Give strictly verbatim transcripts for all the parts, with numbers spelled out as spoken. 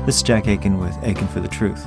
This is Jack Aiken with Aiken for the Truth.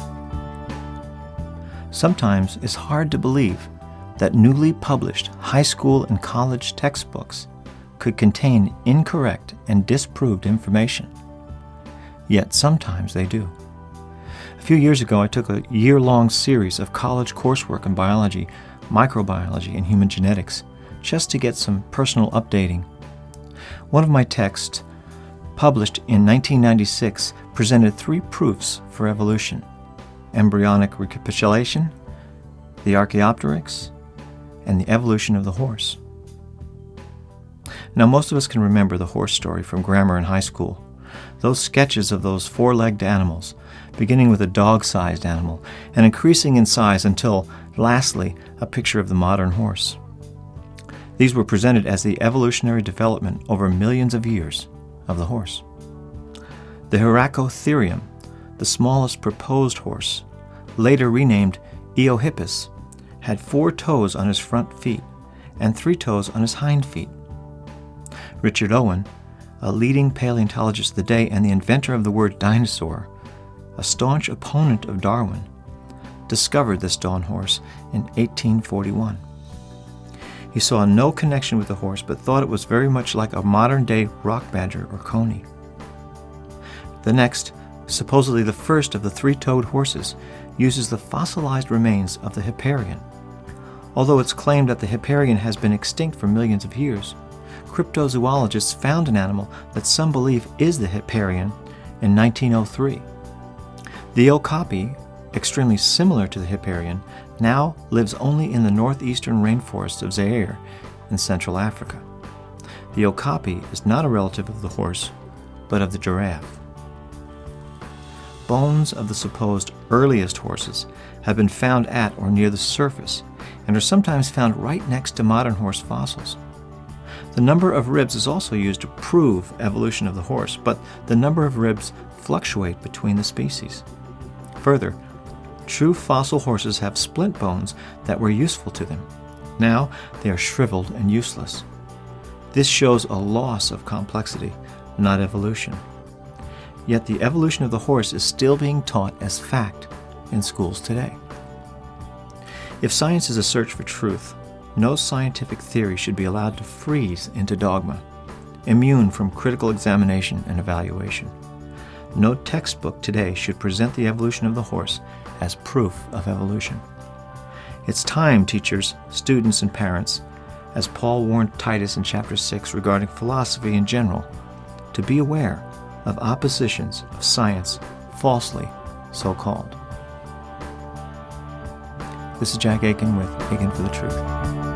Sometimes it's hard to believe that newly published high school and college textbooks could contain incorrect and disproved information. Yet sometimes they do. A few years ago, I took a year-long series of college coursework in biology, microbiology, and human genetics just to get some personal updating. One of my texts, published in nineteen ninety-six, presented three proofs for evolution: embryonic recapitulation, the Archaeopteryx, and the evolution of the horse. Now, most of us can remember the horse story from grammar in high school. Those sketches of those four-legged animals, beginning with a dog-sized animal and increasing in size until, lastly, a picture of the modern horse. These were presented as the evolutionary development over millions of years of the horse. The Hyracotherium, the smallest proposed horse, later renamed Eohippus, had four toes on his front feet and three toes on his hind feet. Richard Owen, a leading paleontologist of the day and the inventor of the word dinosaur, a staunch opponent of Darwin, discovered this dawn horse in eighteen forty-one. He saw no connection with the horse, but thought it was very much like a modern-day rock badger or coney. The next, supposedly the first of the three-toed horses, uses the fossilized remains of the Hipparion. Although it's claimed that the Hipparion has been extinct for millions of years, cryptozoologists found an animal that some believe is the Hipparion in nineteen oh three. The okapi, extremely similar to the Hipparion, now lives only in the northeastern rainforests of Zaire in Central Africa. The okapi is not a relative of the horse, but of the giraffe. Bones of the supposed earliest horses have been found at or near the surface and are sometimes found right next to modern horse fossils. The number of ribs is also used to prove evolution of the horse, but the number of ribs fluctuate between the species. Further, true fossil horses have splint bones that were useful to them. Now they are shriveled and useless. This shows a loss of complexity, not evolution. Yet the evolution of the horse is still being taught as fact in schools today. If science is a search for truth, no scientific theory should be allowed to freeze into dogma, immune from critical examination and evaluation. No textbook today should present the evolution of the horse as proof of evolution. It's time, teachers, students, and parents, as Paul warned Titus in chapter six regarding philosophy in general, to be aware of oppositions of science falsely so-called. This is Jack Aiken with Aiken for the Truth.